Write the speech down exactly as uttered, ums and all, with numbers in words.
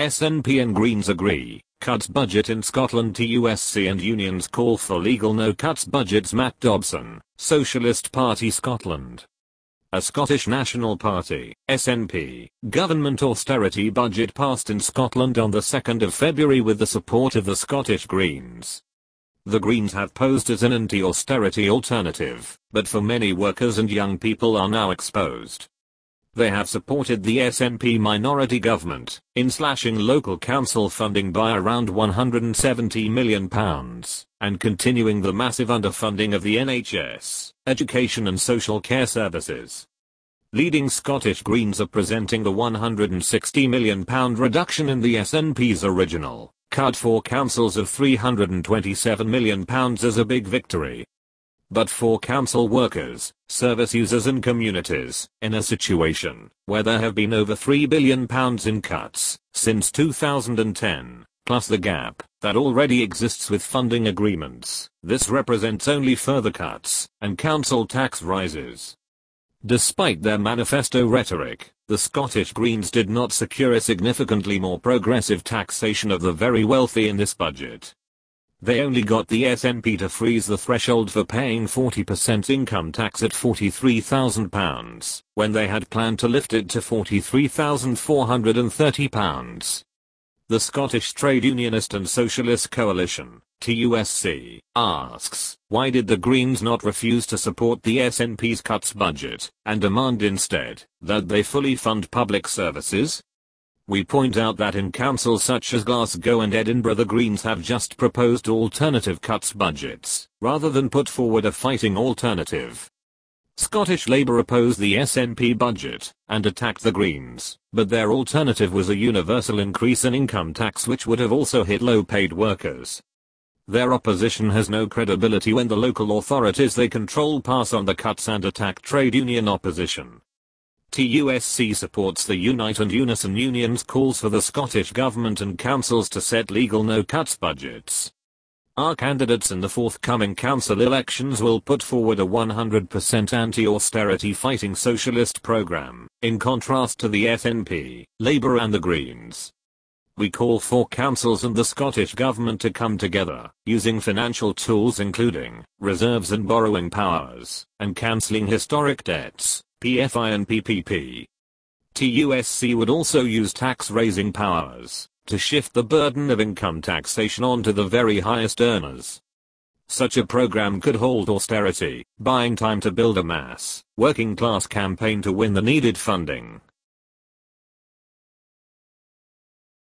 S N P and Greens agree. Cuts budget in Scotland. T U S C and unions call for legal no cuts budgets. Matt Dobson, Socialist Party Scotland. A Scottish National Party, S N P, government austerity budget passed in Scotland on the second of February with the support of the Scottish Greens. The Greens have posed as an anti-austerity alternative, but for many workers and young people are now exposed. They have supported the S N P minority government in slashing local council funding by around one hundred seventy million pounds and continuing the massive underfunding of the N H S, education and social care services. Leading Scottish Greens are presenting the one hundred sixty million pounds reduction in the S N P's original cut for councils of three hundred twenty-seven million pounds as a big victory. But for council workers, service users and communities, in a situation where there have been over three billion pounds in cuts since two thousand ten, plus the gap that already exists with funding agreements, this represents only further cuts and council tax rises. Despite their manifesto rhetoric, the Scottish Greens did not secure a significantly more progressive taxation of the very wealthy in this budget. They only got the S N P to freeze the threshold for paying forty percent income tax at forty-three thousand pounds, when they had planned to lift it to forty-three thousand four hundred thirty pounds. The Scottish Trade Unionist and Socialist Coalition, T U S C, asks, why did the Greens not refuse to support the S N P's cuts budget, and demand instead that they fully fund public services? We point out that in councils such as Glasgow and Edinburgh the Greens have just proposed alternative cuts budgets, rather than put forward a fighting alternative. Scottish Labour opposed the S N P budget, and attacked the Greens, but their alternative was a universal increase in income tax which would have also hit low-paid workers. Their opposition has no credibility when the local authorities they control pass on the cuts and attack trade union opposition. T U S C supports the Unite and Unison unions' calls for the Scottish Government and councils to set legal no-cuts budgets. Our candidates in the forthcoming council elections will put forward a one hundred percent anti-austerity fighting socialist programme, in contrast to the S N P, Labour and the Greens. We call for councils and the Scottish Government to come together, using financial tools including reserves and borrowing powers, and cancelling historic debts, P F I and P P P. T U S C would also use tax-raising powers to shift the burden of income taxation onto the very highest earners. Such a program could halt austerity, buying time to build a mass, working-class campaign to win the needed funding.